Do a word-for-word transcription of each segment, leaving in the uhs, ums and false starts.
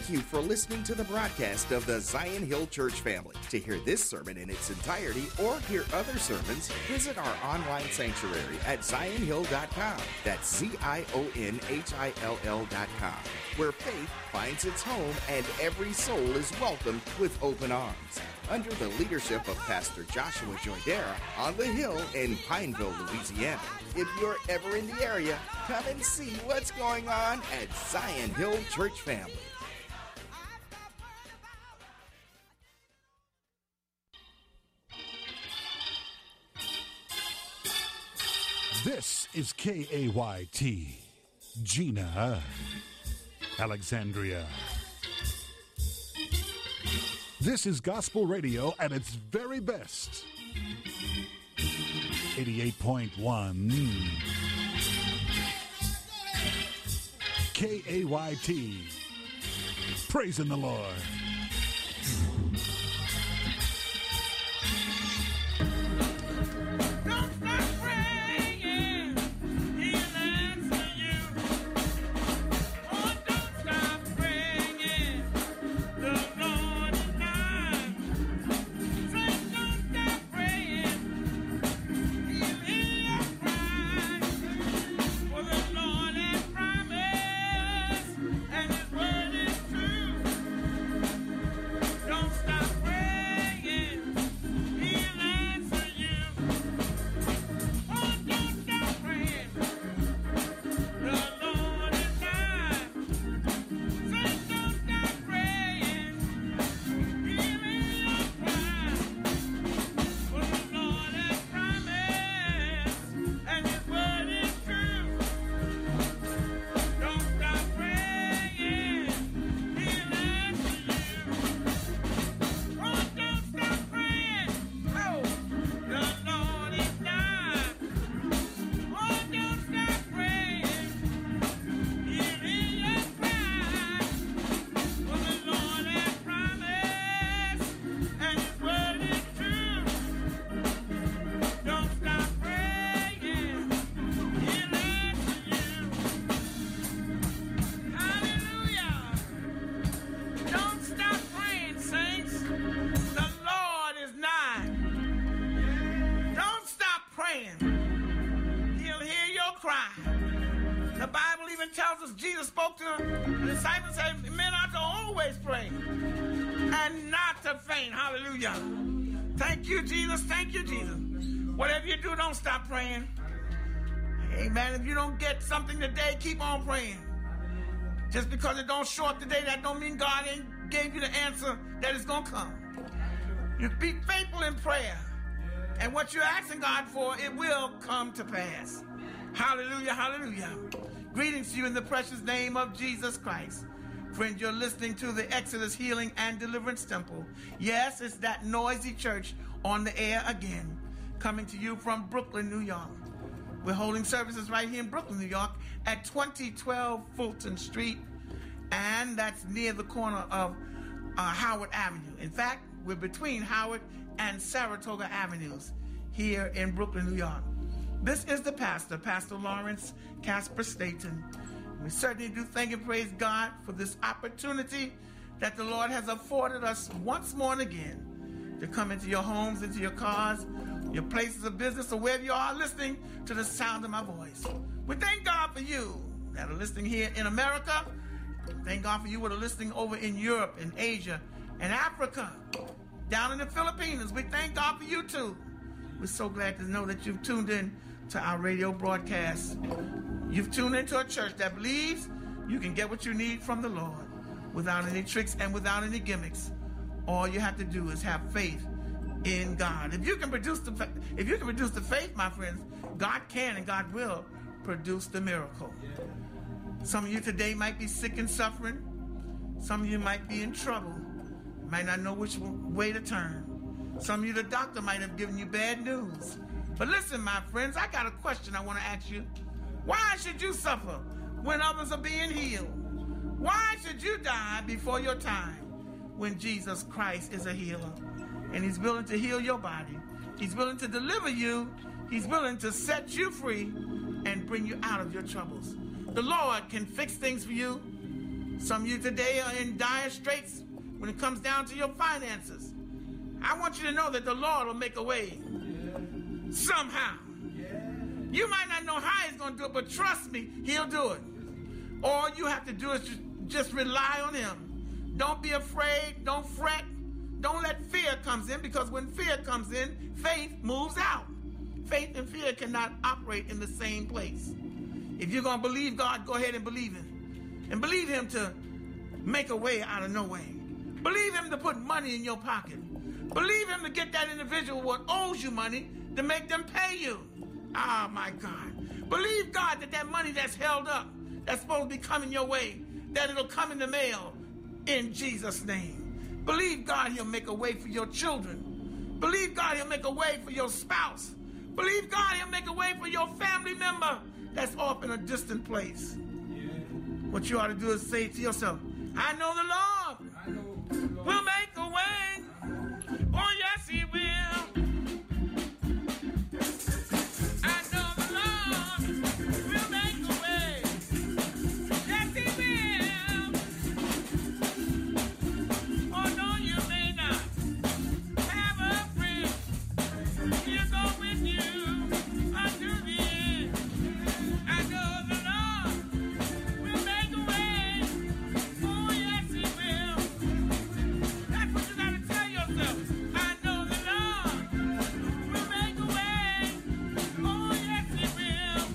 Thank you for listening to the broadcast of the Zion Hill Church family. To hear this sermon in its entirety or hear other sermons, visit our online sanctuary at zion hill dot com. That's Z I O N H I L L dot com, where faith finds its home and every soul is welcomed with open arms. Under the leadership of Pastor Joshua Joydera on the Hill in Pineville, Louisiana. If you're ever in the area, come and see what's going on at Zion Hill Church family. This is K A Y T, Gina, Alexandria. This is gospel radio at its very best. eighty-eight point one K A Y T. Praising the Lord. Something today, keep on praying. Just because it don't show up today, that don't mean God ain't gave you the answer that is going to come. You be faithful in prayer, and what you're asking God for, it will come to pass. Hallelujah, hallelujah. Greetings to you in the precious name of Jesus Christ. Friend, you're listening to the Exodus Healing and Deliverance Temple. Yes, it's that noisy church on the air again, coming to you from Brooklyn, New York. We're holding services right here in Brooklyn, New York at twenty twelve Fulton Street, and that's near the corner of uh, Howard Avenue. In fact, we're between Howard and Saratoga Avenues here in Brooklyn, New York. This is the pastor, Pastor Lawrence Casper Staten. We certainly do thank and praise God for this opportunity that the Lord has afforded us once more and again to come into your homes, into your cars, your places of business, or wherever you are listening to the sound of my voice. We thank God for you that are listening here in America. Thank God for you that are listening over in Europe and Asia and Africa, down in the Philippines. We thank God for you too. We're so glad to know that you've tuned in to our radio broadcast. You've tuned into a church that believes you can get what you need from the Lord without any tricks and without any gimmicks. All you have to do is have faith in God. If you can produce the if you can produce the faith, my friends, God can and God will produce the miracle. Some of you today might be sick and suffering. Some of you might be in trouble. Might not know which way to turn. Some of you, the doctor might have given you bad news. But listen, my friends, I got a question I want to ask you. Why should you suffer when others are being healed? Why should you die before your time when Jesus Christ is a healer? And he's willing to heal your body. He's willing to deliver you. He's willing to set you free and bring you out of your troubles. The Lord can fix things for you. Some of you today are in dire straits when it comes down to your finances. I want you to know that the Lord will make a way somehow. You might not know how he's going to do it, but trust me, he'll do it. All you have to do is just, just rely on him. Don't be afraid. Don't fret. Don't let fear come in, because when fear comes in, faith moves out. Faith and fear cannot operate in the same place. If you're going to believe God, go ahead and believe him. And believe him to make a way out of no way. Believe him to put money in your pocket. Believe him to get that individual what owes you money to make them pay you. Oh, my God. Believe God that that money that's held up, that's supposed to be coming your way, that it'll come in the mail in Jesus' name. Believe God he'll make a way for your children. Believe God he'll make a way for your spouse. Believe God he'll make a way for your family member that's off in a distant place. Yeah. What you ought to do is say to yourself, I know the Lord, I know the Lord will make a way. Oh, yes, he will. I know the Lord will make a way. Yes, he will. Oh, no, you may not have a friend. He'll go with you unto the end. I know the Lord will make a way. Oh, yes, he will. That's what you got to tell yourself. I know the Lord will make a way. Oh, yes, he will.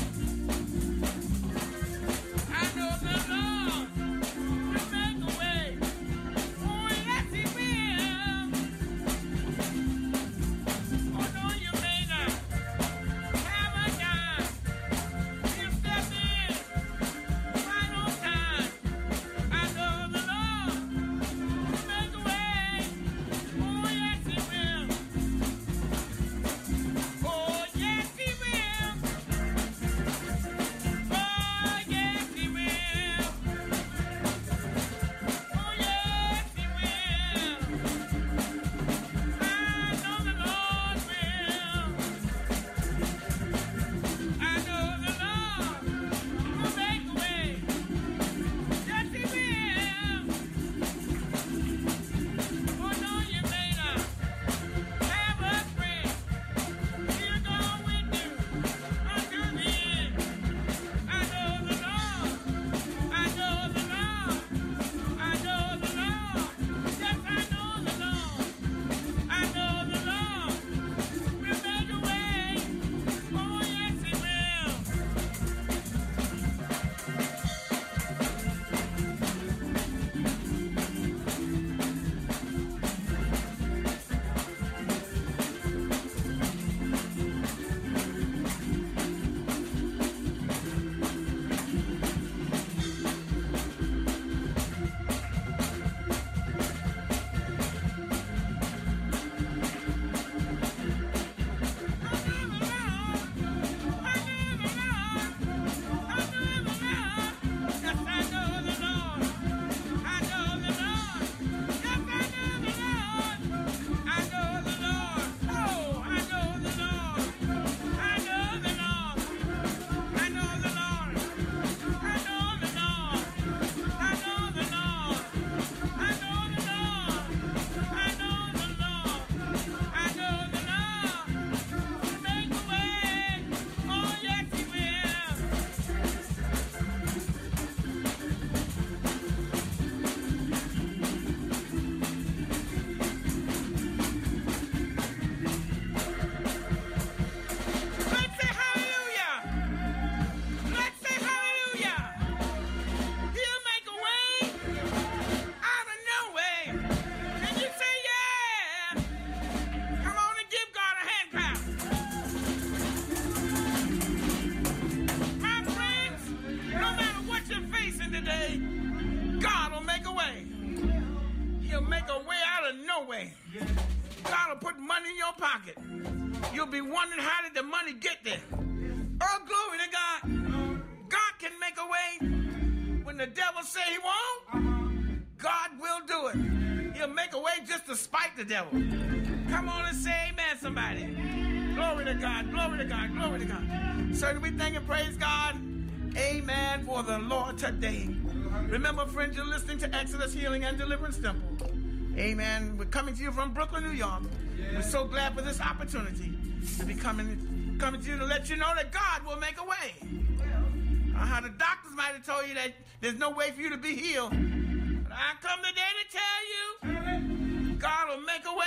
I know the Lord will make a way. Oh, yes, he will. Oh, no, you may not have a dime. He'll step in right on time. I know the Lord will make a way. Oh, yes, he will. Oh, yes, he will. Oh, yes, he will. Oh, yes, he will. I know the Lord will. I know the Lord will make a way. Yes, he will. Oh, no, you may not have a friend. He'll go with you unto the end. I know the Lord. I know the Lord. I know the Lord. Yes, I know the Lord. I know the Lord will make a way. Oh, yes, he will. Let's say hallelujah. Let's say hallelujah. He'll make a way out of no way. And you say, yeah. Come on and give God a hand clap. My friends, no matter what you're facing today, God will make a way. He'll make a way out of no way. God will put money in your pocket. You'll be wondering, how did the money get there? Oh, glory to God. God can make a way when the devil say he won't. God will do it. He'll make a way just to spite the devil. Come on and say amen, somebody. Glory to God, glory to God, glory to God. Certainly we thank and praise God. Amen for the Lord today. Remember, friends, you're listening to Exodus Healing and Deliverance Temple. Amen. We're coming to you from Brooklyn, New York. We're so glad for this opportunity to be coming, coming to you to let you know that God will make a way. Uh-huh, the doctors might have told you that there's no way for you to be healed. But I come today to tell you, God will make a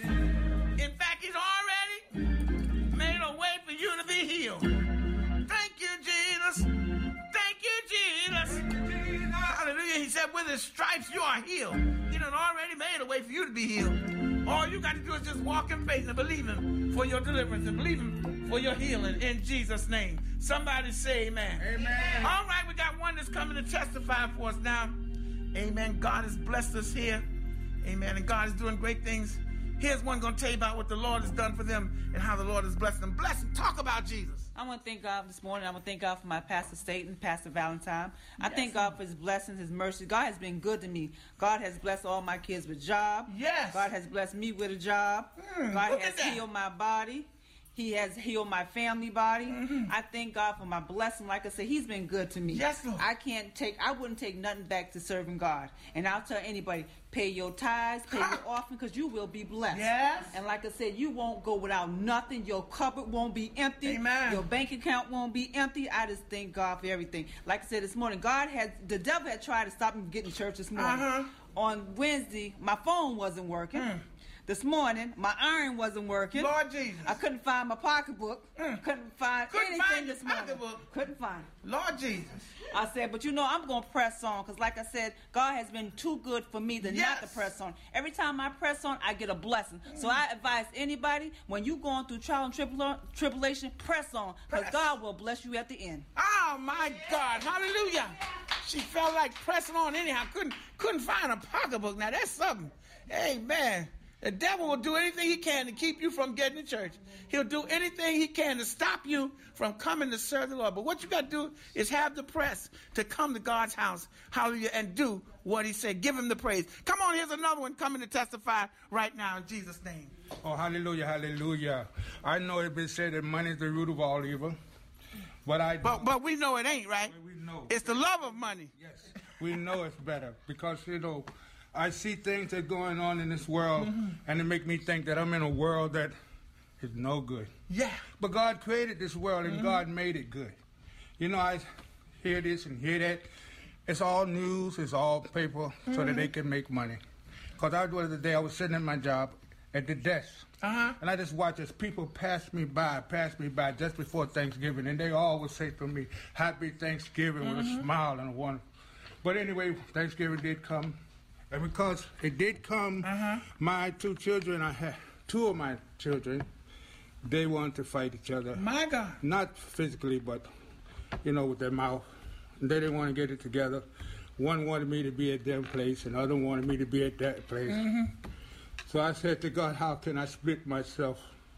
way. In fact, He's already made a way for you to be healed. Thank you, Jesus. Thank you, Jesus. Hallelujah. He said, with His stripes you are healed. He done already made a way for you to be healed. All you got to do is just walk in faith and believe Him for your deliverance and believe Him for your healing in Jesus' name. Somebody say amen. Amen. All right, we got one that's coming to testify for us now. Amen. God has blessed us here. Amen. And God is doing great things. Here's one going to tell you about what the Lord has done for them and how the Lord has blessed them. Bless them. Talk about Jesus. I want to thank God this morning. I want to thank God for my Pastor Staten, Pastor Valentine. I yes. thank God for His blessings, His mercy. God has been good to me. God has blessed all my kids with jobs. Yes. God has blessed me with a job. Mm, God has healed my body. He has healed my family body. Mm-hmm. I thank God for my blessing. Like I said, He's been good to me. Yes, Lord. I can't take, I wouldn't take nothing back to serving God. And I'll tell anybody, pay your tithes, pay your offering, because you will be blessed. Yes. And like I said, you won't go without nothing. Your cupboard won't be empty. Amen. Your bank account won't be empty. I just thank God for everything. Like I said this morning, God has, the devil had tried to stop me from getting to church this morning. Uh-huh. On Wednesday, my phone wasn't working. Mm. This morning, my iron wasn't working. Lord Jesus. I couldn't find my pocketbook. Mm. Couldn't find Couldn't anything find this your morning. pocketbook. Couldn't find it. Lord Jesus. I said, but you know, I'm going to press on because like I said, God has been too good for me to Yes. not to press on. Every time I press on, I get a blessing. Mm. So I advise anybody, when you're going through trial and tribula- tribulation, press on because God will bless you at the end. Oh, my God. Hallelujah. She felt like pressing on anyhow. Couldn't, couldn't find a pocketbook. Now, that's something. Amen. The devil will do anything he can to keep you from getting to church. He'll do anything he can to stop you from coming to serve the Lord. But what you got to do is have the press to come to God's house, hallelujah, and do what He said. Give Him the praise. Come on, here's another one coming to testify right now in Jesus' name. Oh, hallelujah, hallelujah. I know it's been said that money is the root of all evil, but I But, but we know it ain't, right? We know. It's the love of money. Yes, we know it's better because, you know, I see things that are going on in this world, mm-hmm. and it make me think that I'm in a world that is no good. Yeah. But God created this world, and mm-hmm. God made it good. You know, I hear this and hear that. It's all news, it's all paper, mm-hmm. so that they can make money. Because I was the day I was sitting at my job at the desk, uh-huh. and I just watched as people pass me by, pass me by just before Thanksgiving, and they always say to me, "Happy Thanksgiving," mm-hmm. with a smile and a wonderful. But anyway, Thanksgiving did come. And because it did come, uh-huh. my two children, I had two of my children, they wanted to fight each other. My God. Not physically, but, you know, with their mouth. They didn't want to get it together. One wanted me to be at their place, and the other wanted me to be at that place. Mm-hmm. So I said to God, how can I split myself?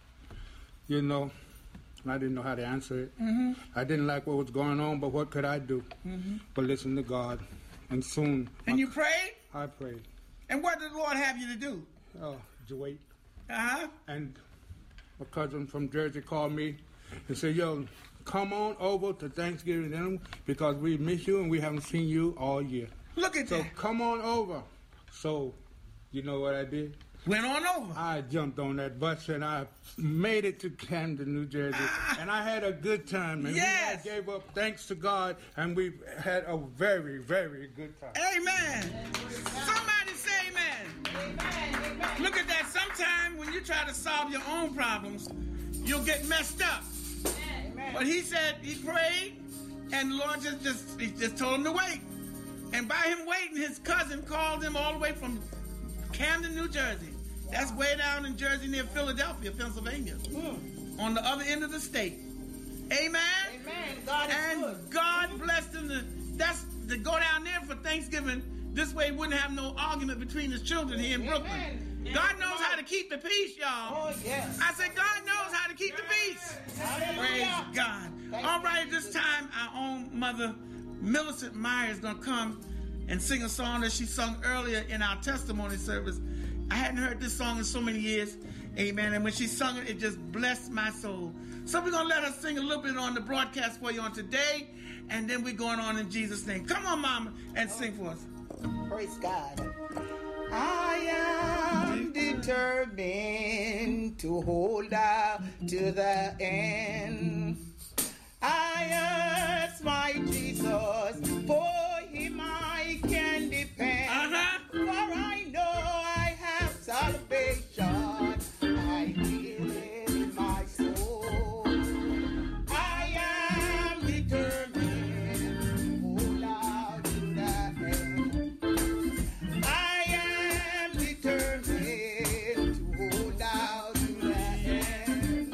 You know, and I didn't know how to answer it. Mm-hmm. I didn't like what was going on, but what could I do? Mm-hmm. But listen to God. And soon... And you prayed? I prayed. And what did the Lord have you to do? Oh, to wait. Uh-huh. And my cousin from Jersey called me and said, yo, come on over to Thanksgiving dinner because we miss you and we haven't seen you all year. Look at so that. So come on over. So, you know what I did? Went on over. I jumped on that bus and I made it to Camden, New Jersey. Ah. And I had a good time. And yes. we gave up thanks to God and we had a very, very good time. Amen. Somebody say amen. Amen. Amen. Look at that. Sometimes when you try to solve your own problems, you'll get messed up. Amen. But he said he prayed and the Lord just, just, he just told him to wait. And by him waiting, his cousin called him all the way from Camden, New Jersey. That's way down in Jersey near Philadelphia, Pennsylvania. Mm. On the other end of the state. Amen? Amen. God is and good. God blessed him to, that's, to go down there for Thanksgiving. This way he wouldn't have no argument between his children here in Amen. Brooklyn. God knows how to keep the peace, y'all. Oh, yes. I said, God knows how to keep the peace. Praise God. All right, at this time, our own mother, Millicent Myers, is going to come and sing a song that she sung earlier in our testimony service. I hadn't heard this song in so many years. Amen. And when she sung it, it just blessed my soul. So we're going to let her sing a little bit on the broadcast for you on today, and then we're going on in Jesus' name. Come on, Mama, and sing for us. Praise God. I am determined to hold out to the end. I ask my Jesus, for him I can depend. Uh-huh. For I know I have salvation. I feel it in my soul. I am determined to hold out to the end. I am determined to hold out to the end.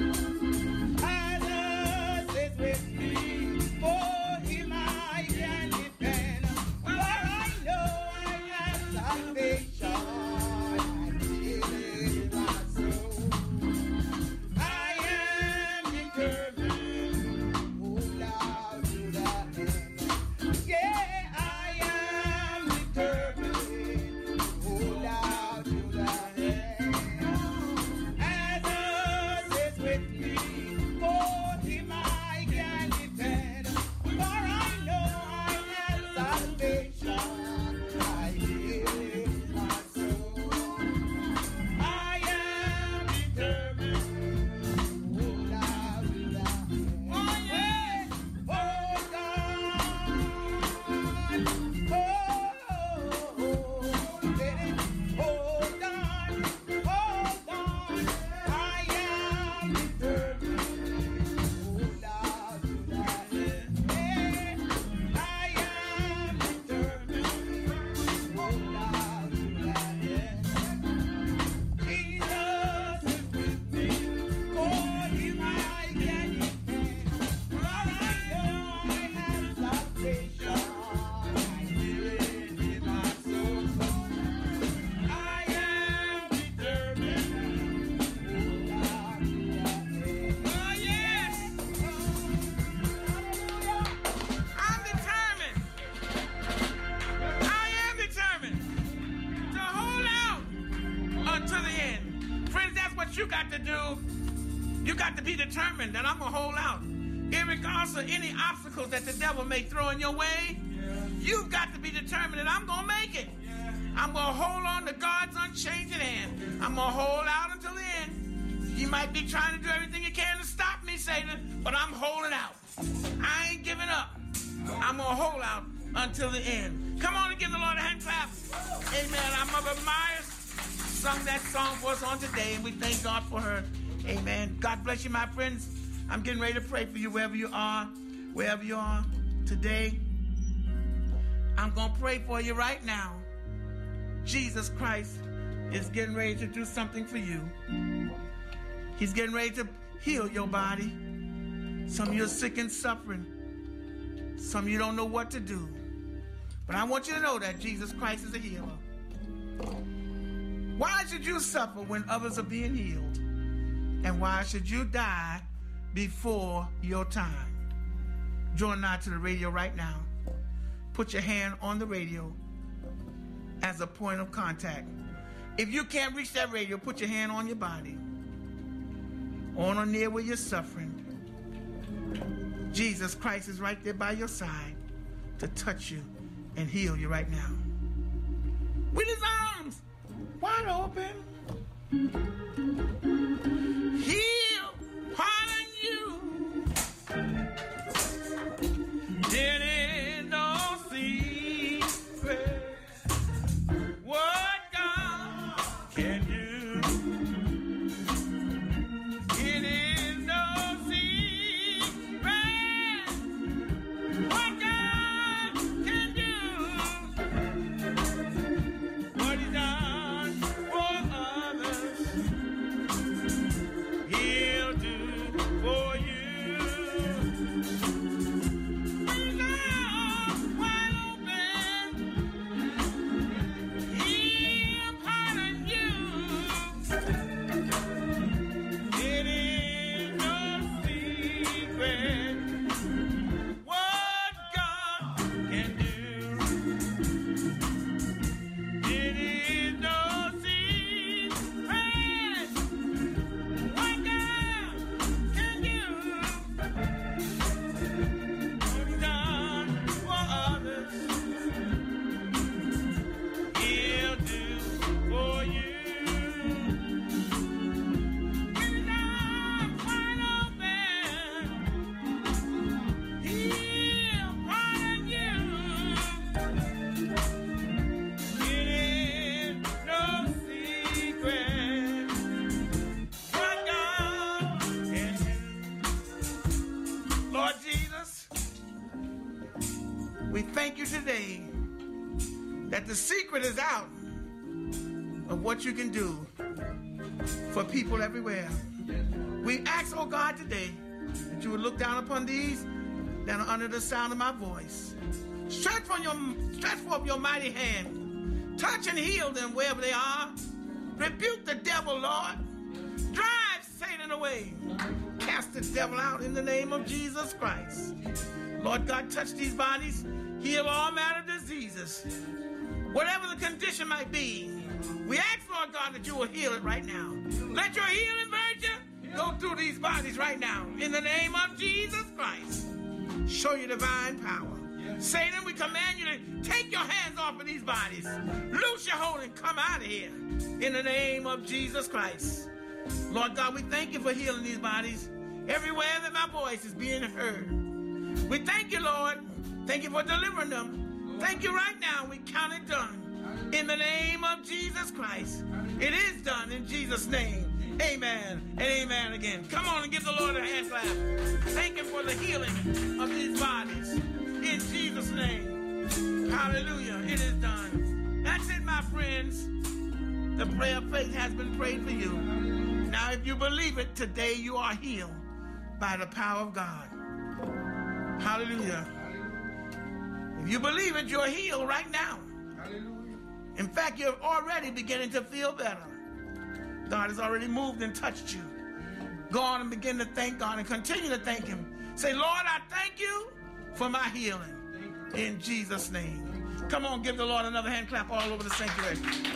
Others is with me, for him I can depend. For I know I have salvation. I feel it in my soul. I am determined to hold out to the end. Yeah, I am determined to hold out to the end. Others is with me, for him I can depend. For I know I have salvation. I feel it in my soul. I am determined to hold out to the end. Oh yeah, oh God, oh, oh, baby, hold on, hold on. I am determined to hold out to the end. I am determined to hold out to the end. Jesus is with me, for him I can depend. For I know I have salvation. I feel it in my soul. I am determined to hold out to the end. Oh, yes. I'm determined. I am determined to hold out until the end. Friends, that's what you got to do. You got to be determined that I'm going to hold out. In regards to any obstacles that the devil may throw in your way, you've got to be determined that I'm going to make it. I'm going to hold on to God's unchanging hand. I'm going to hold out until the end. You might be trying to do everything you can to stop me, Satan, but I'm holding out. I ain't giving up. I'm going to hold out until the end. Come on and give the Lord a hand clap. Amen. Our Mother Myers sung that song for us on today, and we thank God for her. Amen. God bless you, my friends. I'm getting ready to pray for you wherever you are, wherever you are today. I'm going to pray for you right now. Jesus Christ is getting ready to do something for you. He's getting ready to heal your body. Some of you are sick and suffering. Some of you don't know what to do. But I want you to know that Jesus Christ is a healer. Why should you suffer when others are being healed? And why should you die before your time? Join now to the radio right now. Put your hand on the radio as a point of contact. If you can't reach that radio, put your hand on your body, on or near where you're suffering. Jesus Christ is right there by your side to touch you and heal you right now. With his arms wide open. Heal, pardon you. Did it no secret what God can do? It is no secret what God can do. What he done for others, he'll do for you. When his arms wide open, he'll pardon you. you today that the secret is out of what you can do for people everywhere. We ask, oh God, today that you would look down upon these that are under the sound of my voice. Stretch forth your, stretch forth your mighty hand. Touch and heal them wherever they are. Rebuke the devil, Lord. Drive Satan away. Cast the devil out in the name of Jesus Christ. Lord God, touch these bodies. Heal all manner of diseases. Whatever the condition might be, we ask, Lord God, that you will heal it right now. Let your healing virtue go through these bodies right now. In the name of Jesus Christ. Show your divine power. Satan, we command you to take your hands off of these bodies. Loose your hold and come out of here. In the name of Jesus Christ. Lord God, we thank you for healing these bodies everywhere that my voice is being heard. We thank you, Lord. Thank you for delivering them. Thank you right now. We count it done. In the name of Jesus Christ. It is done in Jesus' name. Amen and amen again. Come on and give the Lord a hand clap. Thank him for the healing of these bodies. In Jesus' name. Hallelujah. It is done. That's it, my friends. The prayer of faith has been prayed for you. Now, if you believe it, today you are healed by the power of God. Hallelujah. If you believe it, you're healed right now. In fact, you're already beginning to feel better. God has already moved and touched you. Go on and begin to thank God and continue to thank him. Say, Lord, I thank you for my healing. In Jesus' name. Come on, give the Lord another hand clap all over the sanctuary.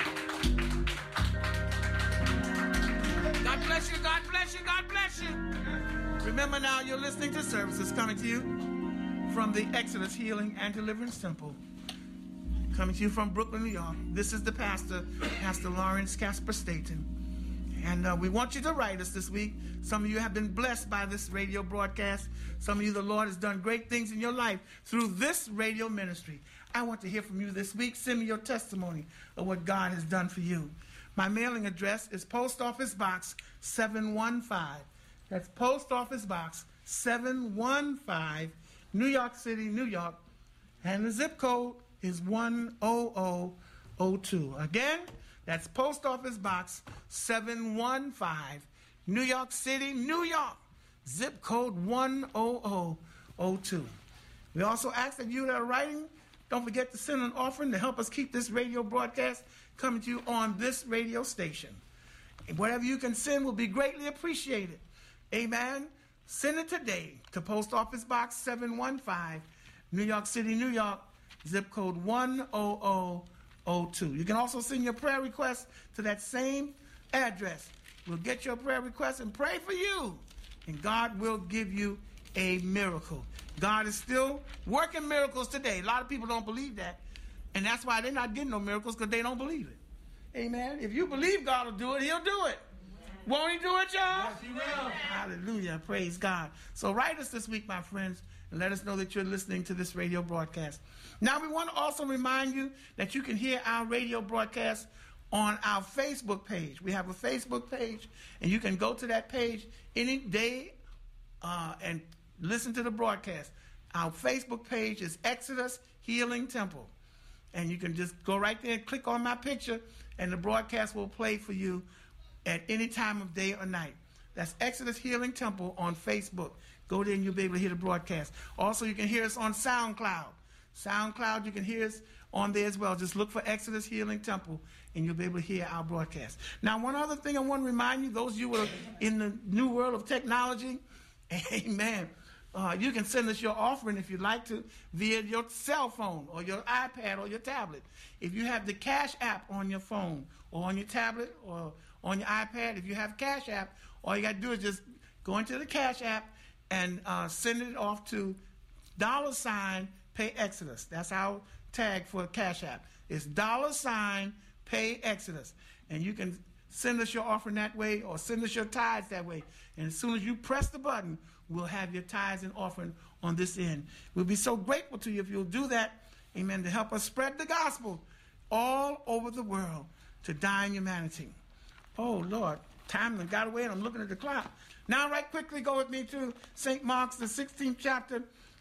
God bless you, God bless you, God bless you. Remember now, you're listening to services coming to you from the Exodus Healing and Deliverance Temple. Coming to you from Brooklyn, New York. This is the pastor, Pastor Lawrence Casper Staten. And uh, we want you to write us this week. Some of you have been blessed by this radio broadcast. Some of you, the Lord has done great things in your life through this radio ministry. I want to hear from you this week. Send me your testimony of what God has done for you. My mailing address is Post Office Box seven one five. That's Post Office Box seven one five, New York City, New York. And the zip code is one zero zero zero two. Again, that's Post Office Box seven one five, New York City, New York. Zip code one zero zero zero two. We also ask that you that are writing, don't forget to send an offering to help us keep this radio broadcast coming to you on this radio station. And whatever you can send will be greatly appreciated. Amen. Send it today to Post Office Box seven one five, New York City, New York. Zip code one zero zero zero two. You can also send your prayer requests to that same address. We'll get your prayer requests and pray for you. And God will give you a miracle. God is still working miracles today. A lot of people don't believe that. And that's why they're not getting no miracles, because they don't believe it. Amen. If you believe God will do it, he'll do it. Won't he do it, y'all? Yes, he will. Hallelujah. Praise God. So write us this week, my friends, and let us know that you're listening to this radio broadcast. Now, we want to also remind you that you can hear our radio broadcast on our Facebook page. We have a Facebook page, and you can go to that page any day uh, and listen to the broadcast. Our Facebook page is Exodus Healing Temple. And you can just go right there and click on my picture, and the broadcast will play for you at any time of day or night. That's Exodus Healing Temple on Facebook. Go there and you'll be able to hear the broadcast. Also, you can hear us on SoundCloud. SoundCloud, you can hear us on there as well. Just look for Exodus Healing Temple, and you'll be able to hear our broadcast. Now, one other thing I want to remind you, those of you who are in the new world of technology, amen, uh, you can send us your offering if you'd like to via your cell phone or your iPad or your tablet. If you have the Cash App on your phone or on your tablet or on your iPad, if you have Cash App, all you got to do is just go into the Cash App and uh, send it off to dollar sign Pay Exodus. That's our tag for Cash App. It's dollar sign Pay Exodus. And you can send us your offering that way or send us your tithes that way. And as soon as you press the button, we'll have your tithes and offering on this end. We'll be so grateful to you if you'll do that, amen, to help us spread the gospel all over the world to dying humanity. Oh, Lord, time done got away, and I'm looking at the clock. Now, right quickly, go with me to Saint Mark's, the sixteenth chapter,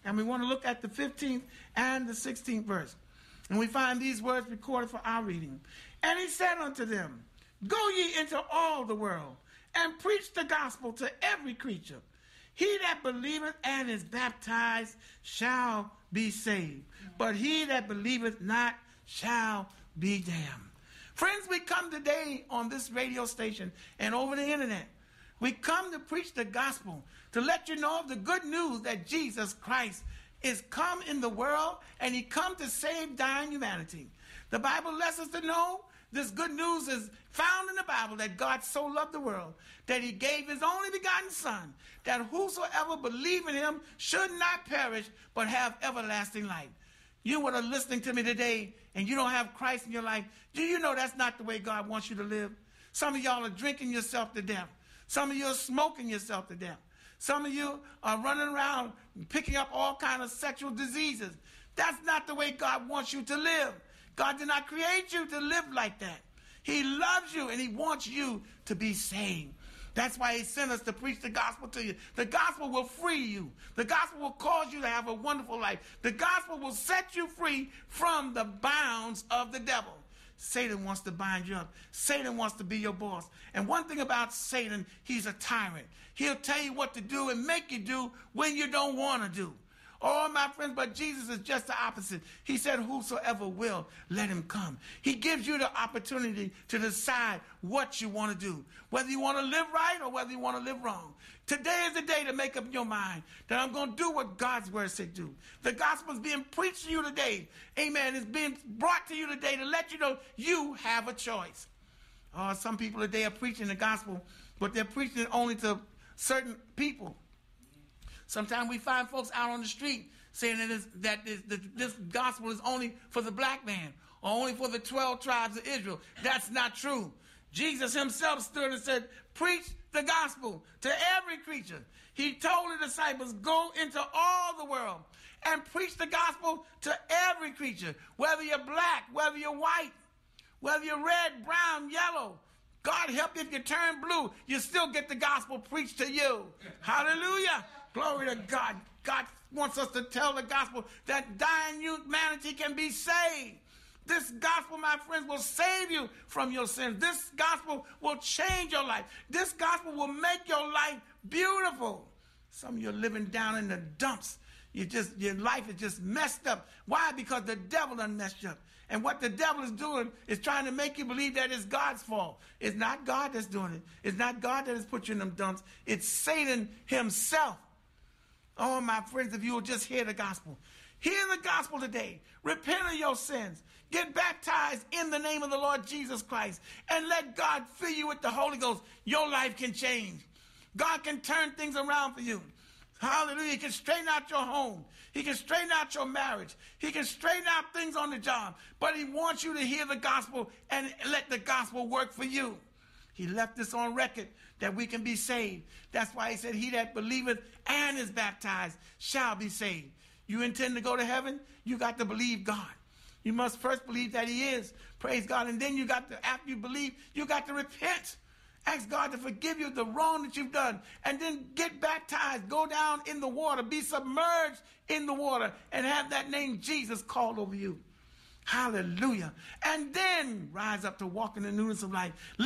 And we want to look at the fifteenth and the sixteenth verse. And we find these words recorded for our reading. And he said unto them, Go ye into all the world, and preach the gospel to every creature. He that believeth and is baptized shall be saved, but he that believeth not shall be damned. Friends, we come today on this radio station and over the internet. We come to preach the gospel, to let you know of the good news that Jesus Christ is come in the world, and he come to save dying humanity. The Bible lets us to know this good news is found in the Bible, that God so loved the world that he gave his only begotten Son, that whosoever believe in him should not perish but have everlasting life. You that are listening to me today and you don't have Christ in your life, do you know that's not the way God wants you to live? Some of y'all are drinking yourself to death. Some of you are smoking yourself to death. Some of you are running around picking up all kinds of sexual diseases. That's not the way God wants you to live. God did not create you to live like that. He loves you and he wants you to be saved. That's why he sent us to preach the gospel to you. The gospel will free you. The gospel will cause you to have a wonderful life. The gospel will set you free from the bounds of the devil. Satan wants to bind you up. Satan wants to be your boss. And one thing about Satan, he's a tyrant. He'll tell you what to do and make you do when you don't want to do. Oh, my friends, but Jesus is just the opposite. He said, whosoever will, let him come. He gives you the opportunity to decide what you want to do, whether you want to live right or whether you want to live wrong. Today is the day to make up your mind that I'm going to do what God's word said do. The gospel is being preached to you today. Amen. It's being brought to you today to let you know you have a choice. Oh, some people today are preaching the gospel, but they're preaching it only to certain people. Sometimes we find folks out on the street saying that, this, that this, this gospel is only for the black man or only for the twelve tribes of Israel. That's not true. Jesus himself stood and said, preach the gospel to every creature. He told the disciples, go into all the world and preach the gospel to every creature, whether you're black, whether you're white, whether you're red, brown, yellow. God help you if you turn blue, you still get the gospel preached to you. Hallelujah. Glory to God. God wants us to tell the gospel that dying humanity can be saved. This gospel, my friends, will save you from your sins. This gospel will change your life. This gospel will make your life beautiful. Some of you are living down in the dumps. You just, your life is just messed up. Why? Because the devil done messed you up. And what the devil is doing is trying to make you believe that it's God's fault. It's not God that's doing it. It's not God that has put you in them dumps. It's Satan himself. Oh, my friends, if you will just hear the gospel. Hear the gospel today. Repent of your sins. Get baptized in the name of the Lord Jesus Christ. And let God fill you with the Holy Ghost. Your life can change. God can turn things around for you. Hallelujah. He can straighten out your home. He can straighten out your marriage. He can straighten out things on the job. But he wants you to hear the gospel and let the gospel work for you. He left this on record that we can be saved. That's why he said, he that believeth and is baptized shall be saved. You intend to go to heaven? You got to believe God. You must first believe that he is. Praise God. And then you got to, after you believe, you got to repent. Ask God to forgive you the wrong that you've done. And then get baptized. Go down in the water. Be submerged in the water. And have that name Jesus called over you. Hallelujah. And then rise up to walk in the newness of life.